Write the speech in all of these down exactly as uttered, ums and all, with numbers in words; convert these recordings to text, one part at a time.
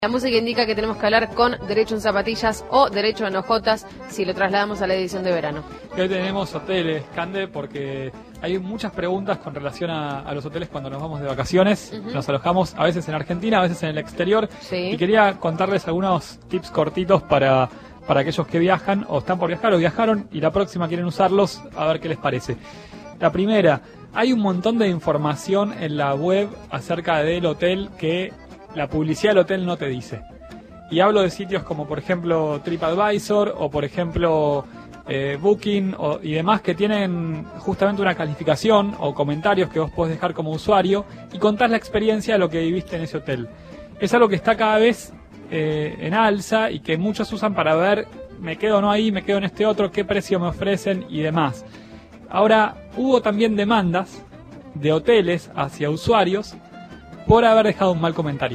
La música indica que tenemos que hablar con Derecho en Zapatillas o Derecho en Ojotas si lo trasladamos a la edición de verano. Hoy tenemos hoteles, Cande, porque hay muchas preguntas con relación a, a los hoteles cuando nos vamos de vacaciones. Uh-huh. Nos alojamos a veces en Argentina, a veces en el exterior. Sí. Y quería contarles algunos tips cortitos para, para aquellos que viajan o están por viajar o viajaron y la próxima quieren usarlos, a ver qué les parece. La primera, hay un montón de información en la web acerca del hotel que la publicidad del hotel no te dice. Y hablo de sitios como por ejemplo TripAdvisor o por ejemplo eh, Booking o, y demás, que tienen justamente una calificación o comentarios que vos podés dejar como usuario y contás la experiencia de lo que viviste en ese hotel. Es algo que está cada vez eh, en alza y que muchos usan para ver, me quedo o no ahí, me quedo en este otro, qué precio me ofrecen y demás. Ahora, hubo también demandas de hoteles hacia usuarios por haber dejado un mal comentario.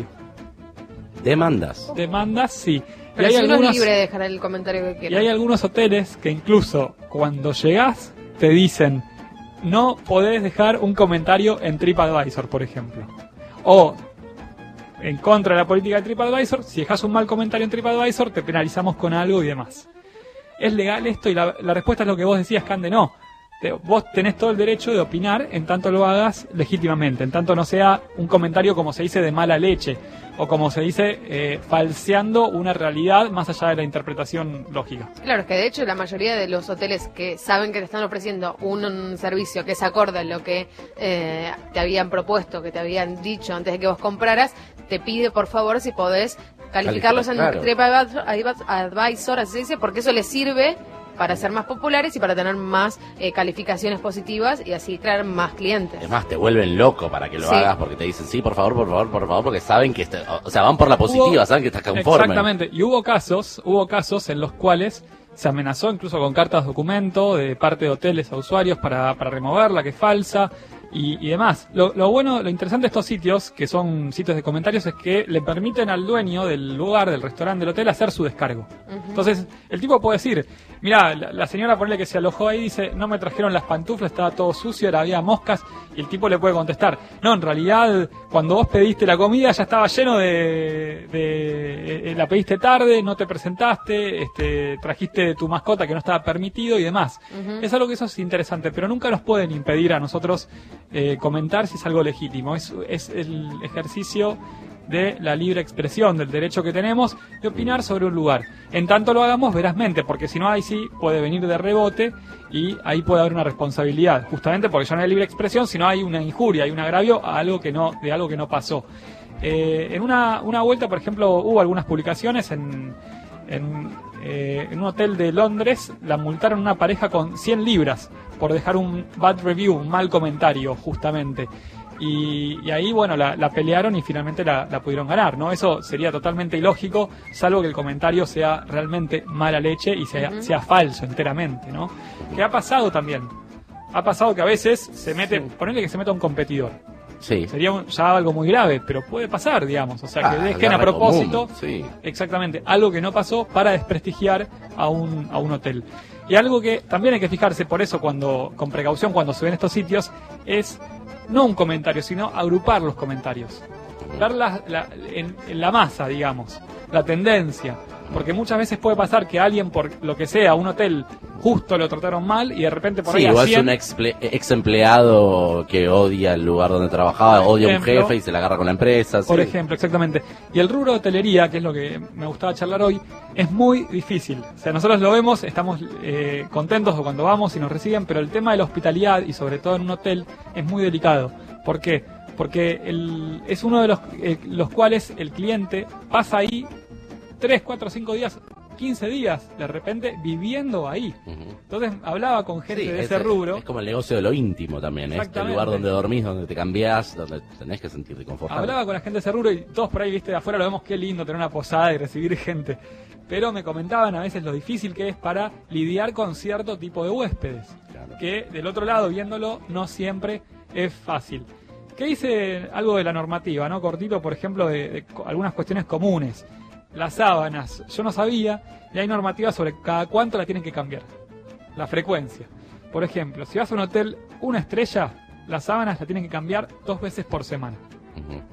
¿Demandas? Demandas, sí. Pero y hay si algunos, uno es libre de dejar el comentario que quiera. Y hay algunos hoteles que incluso cuando llegás te dicen no podés dejar un comentario en TripAdvisor, por ejemplo. O en contra de la política de TripAdvisor, si dejas un mal comentario en TripAdvisor te penalizamos con algo y demás. ¿Es legal esto? Y la, la respuesta es lo que vos decías, Cande, no. Te, vos tenés todo el derecho de opinar en tanto lo hagas legítimamente, en tanto no sea un comentario como se dice de mala leche o como se dice eh, falseando una realidad más allá de la interpretación lógica. Claro, es que de hecho la mayoría de los hoteles que saben que te están ofreciendo un, un servicio que se acorde a lo que eh, te habían propuesto, que te habían dicho antes de que vos compraras, te pide por favor si podés calificarlos en claro. TripAdvisor, así se dice, porque eso les sirve para ser más populares y para tener más eh, calificaciones positivas y así traer más clientes. Es más, te vuelven loco para que lo sí. hagas porque te dicen sí, por favor, por favor, por favor, porque saben que, este, o sea, van por la positiva, hubo, saben que estás conforme. Exactamente, y hubo casos, hubo casos en los cuales se amenazó incluso con cartas de documento de parte de hoteles a usuarios para, para removerla, que es falsa. Y, y demás. Lo, lo bueno, lo interesante de estos sitios, que son sitios de comentarios, es que le permiten al dueño del lugar, del restaurante, del hotel, hacer su descargo. Uh-huh. Entonces, el tipo puede decir, mirá, la, la señora, ponele que se alojó ahí, dice, no me trajeron las pantuflas, estaba todo sucio, era, había moscas, y el tipo le puede contestar, no, en realidad, cuando vos pediste la comida ya estaba lleno de... de eh, la pediste tarde, no te presentaste, este, trajiste tu mascota que no estaba permitido y demás. Uh-huh. Es algo que eso es interesante, pero nunca nos pueden impedir a nosotros Eh, comentar si es algo legítimo. Es, es el ejercicio de la libre expresión, del derecho que tenemos de opinar sobre un lugar. En tanto lo hagamos verazmente, porque si no, ahí sí puede venir de rebote y ahí puede haber una responsabilidad, justamente porque ya no hay libre expresión, sino hay una injuria, hay un agravio a algo que no, de algo que no pasó. Eh, en una, una vuelta, por ejemplo, hubo algunas publicaciones en, en, eh, en un hotel de Londres, la multaron una pareja con cien libras por dejar un bad review, un mal comentario, justamente. Y, y ahí, bueno, la, la pelearon y finalmente la, la pudieron ganar, ¿no? Eso sería totalmente ilógico, salvo que el comentario sea realmente mala leche y sea, uh-huh. sea falso enteramente, ¿no? Que ha pasado también. Ha pasado que a veces se mete, sí. ponele que se meta un competidor. Sí. Sería un, ya algo muy grave, pero puede pasar, digamos. O sea, que ah, dejen a propósito, sí. exactamente, algo que no pasó para desprestigiar a un, a un hotel. Y algo que también hay que fijarse, por eso, cuando con precaución, cuando se ven estos sitios, es no un comentario, sino agrupar los comentarios. Ver la, la, en, en la masa, digamos, la tendencia. Porque muchas veces puede pasar que alguien, por lo que sea, un hotel, justo lo trataron mal y de repente por sí, ahí a igual cien... es un ex, ex empleado que odia el lugar donde trabajaba, por odia ejemplo, a un jefe y se la agarra con la empresa. Por sí. ejemplo, exactamente. Y el rubro de hotelería, que es lo que me gustaba charlar hoy, es muy difícil. O sea, nosotros lo vemos, estamos eh, contentos cuando vamos y nos reciben, pero el tema de la hospitalidad, y sobre todo en un hotel, es muy delicado. ¿Por qué? Porque el, es uno de los, eh, los cuales el cliente pasa ahí tres, cuatro, cinco días, quince días, de repente, viviendo ahí. Uh-huh. Entonces, hablaba con gente sí, de ese es, rubro. Es como el negocio de lo íntimo también, es el lugar donde dormís, donde te cambiás, donde tenés que sentirte confortable. Hablaba con la gente de ese rubro y todos por ahí, viste, de afuera lo vemos, qué lindo tener una posada y recibir gente. Pero me comentaban a veces lo difícil que es para lidiar con cierto tipo de huéspedes. Claro. Que del otro lado, viéndolo, no siempre es fácil. ¿Qué dice algo de la normativa, no? Cortito, por ejemplo, de, de algunas cuestiones comunes. Las sábanas, yo no sabía, y hay normativas sobre cada cuánto la tienen que cambiar. La frecuencia. Por ejemplo, si vas a un hotel una estrella, las sábanas la tienen que cambiar dos veces por semana. Uh-huh.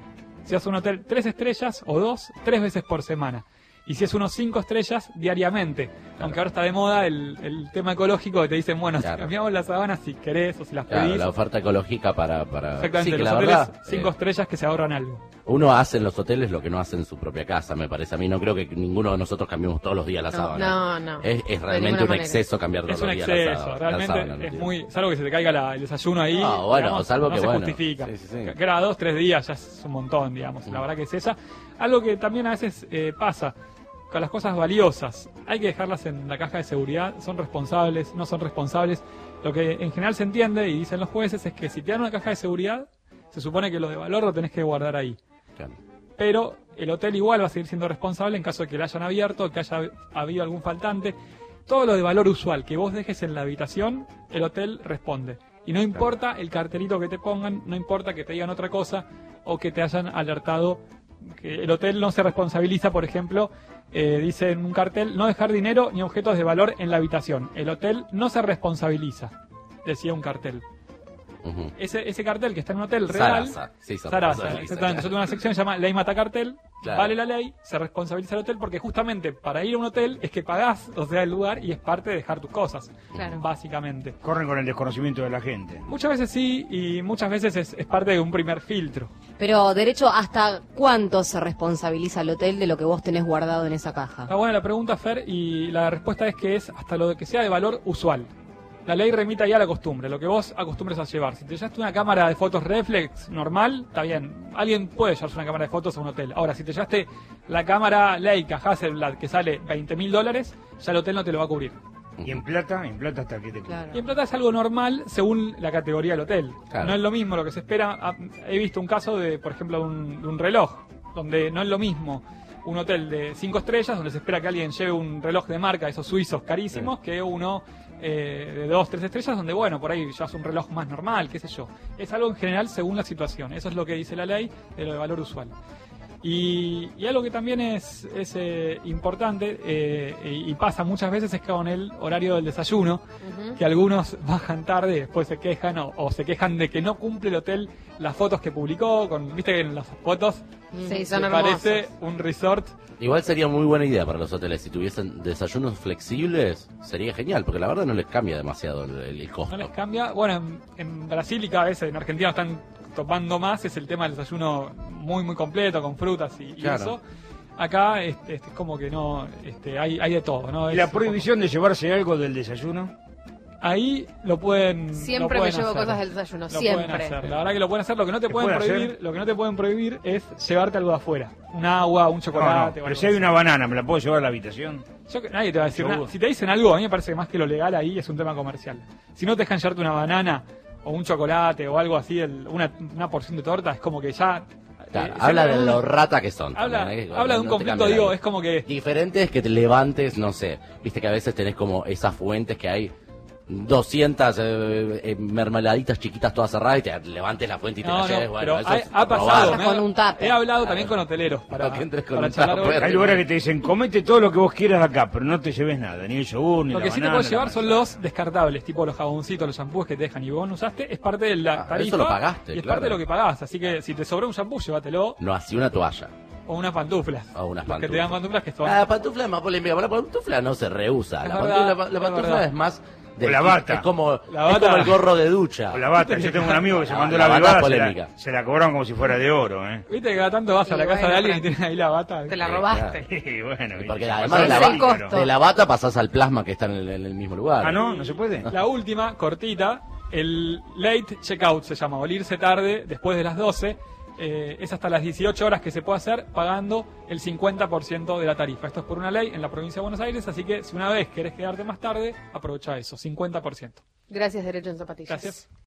Si es un hotel tres estrellas o dos, tres veces por semana. Y si es unos cinco estrellas, diariamente. Claro. Aunque ahora está de moda el, el tema ecológico, que te dicen, bueno, claro, si cambiamos las sábanas si querés o si las claro, pedís. La oferta ecológica para... para... Exactamente, sí, que los la hoteles verdad, cinco eh, estrellas que se ahorran algo. Uno hace en los hoteles lo que no hace en su propia casa, me parece a mí. No creo que ninguno de nosotros cambiemos todos los días la no, sábana. No, no. Es, es realmente un manera. exceso cambiar todos es un los días exceso, la sábana. realmente la sábana, es no muy... Salvo que se te caiga la, el desayuno ahí, no, bueno, digamos, salvo no que se bueno. justifica. Sí, sí, sí. Que era dos, tres días ya es un montón, digamos. Mm. La verdad que es esa. Algo que también a veces eh, pasa... Con las cosas valiosas, hay que dejarlas en la caja de seguridad, son responsables, no son responsables. Lo que en general se entiende, y dicen los jueces, es que si te dan una caja de seguridad, se supone que lo de valor lo tenés que guardar ahí. Claro. Pero el hotel igual va a seguir siendo responsable en caso de que la hayan abierto, que haya habido algún faltante. Todo lo de valor usual que vos dejes en la habitación, el hotel responde. Y no importa el cartelito que te pongan, no importa que te digan otra cosa o que te hayan alertado. Que el hotel no se responsabiliza, por ejemplo, eh, dice en un cartel, no dejar dinero ni objetos de valor en la habitación. El hotel no se responsabiliza, decía un cartel. Uh-huh. Ese, ese cartel que está en un hotel real, Sarasa, sí, Sarasa, exactamente. Yo tengo una sección que se llama Ley Mata Cartel, claro. Vale la ley, se responsabiliza el hotel porque justamente para ir a un hotel es que pagás, o sea, el lugar y es parte de dejar tus cosas, claro. Básicamente. Corren con el desconocimiento de la gente. Muchas veces sí y muchas veces es, es parte de un primer filtro. Pero, derecho, ¿hasta cuánto se responsabiliza el hotel de lo que vos tenés guardado en esa caja? Está buena la pregunta, Fer, y la respuesta es que es hasta lo que sea de valor usual. La ley remite ahí a la costumbre, lo que vos acostumbres a llevar. Si te llevaste una cámara de fotos reflex normal, está bien. Alguien puede llevarse una cámara de fotos a un hotel. Ahora, si te llevaste la cámara Leica Hasselblad que sale veinte mil dólares, ya el hotel no te lo va a cubrir. ¿Y en plata? En plata hasta que te claro. Y en plata es algo normal según la categoría del hotel. Claro. No es lo mismo lo que se espera. He visto un caso de, por ejemplo, un, de un reloj, donde no es lo mismo un hotel de cinco estrellas, donde se espera que alguien lleve un reloj de marca, esos suizos carísimos, sí. Que uno eh, de dos, tres estrellas, donde, bueno, por ahí ya es un reloj más normal, qué sé yo. Es algo en general según la situación. Eso es lo que dice la ley de lo de valor usual. Y, y algo que también es, es eh, importante eh, y, y pasa muchas veces es que con el horario del desayuno, uh-huh. Que algunos bajan tarde y después se quejan o, o se quejan de que no cumple el hotel las fotos que publicó, con viste que en las fotos sí, son parece hermosos. Un resort. Igual sería muy buena idea para los hoteles, si tuviesen desayunos flexibles, sería genial, porque la verdad no les cambia demasiado el, el costo. No les cambia, bueno, en, en Brasil y cada vez en Argentina están topando más, es el tema del desayuno muy muy completo, con frutas y, claro. Y eso. Acá este, este, es como que no, este, hay, hay de todo, ¿no? ¿Y la prohibición de llevarse algo del desayuno? Ahí lo pueden Siempre lo pueden me llevo hacer. Cosas del desayuno, lo siempre. Pueden hacer. La verdad que lo pueden hacer. Lo que no te ¿Qué pueden puede prohibir, hacer? lo que no te pueden prohibir es llevarte algo de afuera. Un agua, un chocolate. No, no, pero si hay una banana, ¿me la puedo llevar a la habitación? Yo, nadie te va a decir nada. Si te dicen algo, a mí me parece que más que lo legal ahí es un tema comercial. Si no te dejan llevarte una banana o un chocolate o algo así, el, una, una porción de torta, es como que ya... Claro, eh, habla de lo rata que son. Habla, también, ¿eh? habla de un no conflicto, digo, es como que... Diferente es que te levantes, no sé, viste que a veces tenés como esas fuentes que hay doscientas eh, eh, mermeladitas chiquitas todas cerradas y te levantes la fuente y te no, la lleves. No, bueno, pero eso ha, es ha pasado, robar. Con un tupper. He hablado también con hoteleros para, no, que con para un charlar. tupper. Hay lugares que te dicen, comete todo lo que vos quieras acá, pero no te lleves nada, ni el yogur, ni Lo la que sí te banana, puedes llevar la son los descartables, tipo los jaboncitos, los shampoos que te dejan y vos no usaste, es parte de la Ah, tarifa. eso lo pagaste, y es claro. parte de lo que pagás, así que si te sobró un shampoo, llévatelo. No, así una toalla. O unas pantuflas. O unas Los que te dan pantuflas que son... Ah, la pantufla es más polémica, la pantufla no se rehúsa. Es La, verdad, pantufla, la, la es pantufla verdad. es más... O la bata. Es como, La es bata. como el gorro de ducha. O la bata, yo tengo un amigo que se La- mandó la la, bata es bebada, se polémica. la, se la cobraron como si fuera de oro, ¿eh? Viste que cada tanto vas a Y la casa bueno, de alguien y pero- tienen ahí la bata. Te la Sí, robaste. Y bueno, Y porque y- además de la, Sin ba- costo. de la bata pasás al plasma que está en el, en el mismo lugar. Ah, ¿no? ¿No se puede? La última, cortita, el late checkout se llama, o el irse tarde después de las doce. Eh, es hasta las dieciocho horas que se puede hacer pagando el cincuenta por ciento de la tarifa. Esto es por una ley en la provincia de Buenos Aires, así que si una vez querés quedarte más tarde, aprovecha eso, cincuenta por ciento. Gracias, Derecho en Zapatillas. Gracias.